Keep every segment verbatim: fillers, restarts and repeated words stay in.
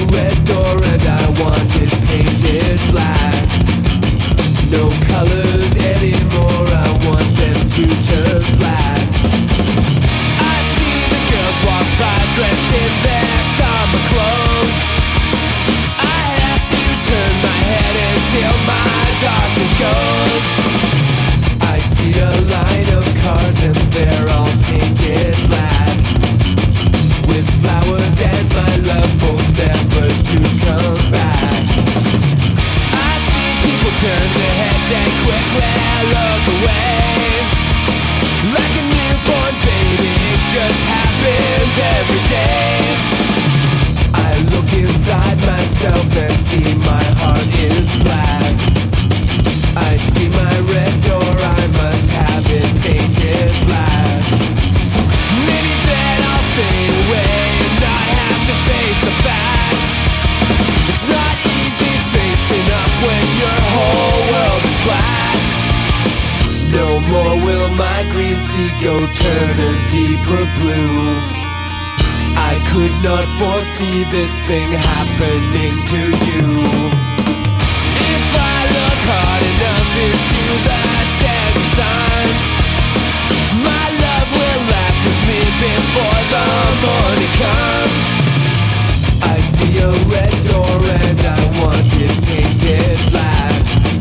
red door and I want it painted black. No colors anymore, I want them to turn black. I see the girls walk by dressed in their summer clothes. I have to turn my head until my darkness goes. I see a line of cars and they're all painted black, with flowers and my love both never to come back. I see people turn their heads and quickly look away, like a newborn baby, it just happens every day. I look inside myself and see my heart is black. I see my red door, I must have it painted black. Maybe then I'll fade away and I have to face the facts. It's not easy facing up when your whole world is black. No more will my green sea go turn a deeper blue. I could not foresee this thing happening to you. If I look hard enough into the setting sun, my love will laugh with me before the morning comes. I see a red door and I want it painted black.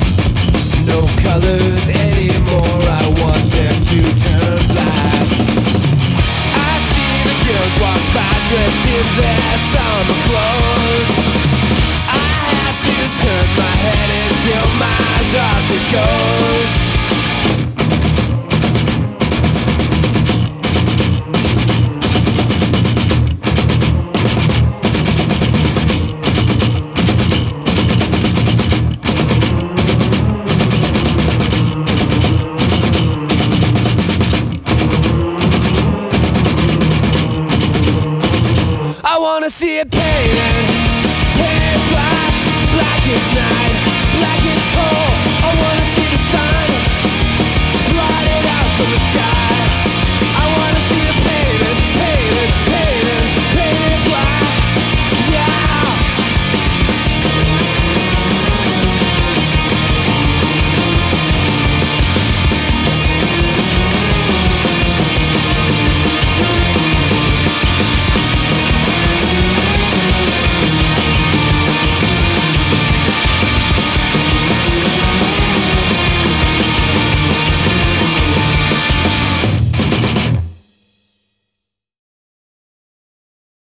No colors anymore, I want them to turn black. I see the girls walk by dressed in their summer clothes. I have to turn my head until my darkness goes. I wanna see it painted, painted black. Black is not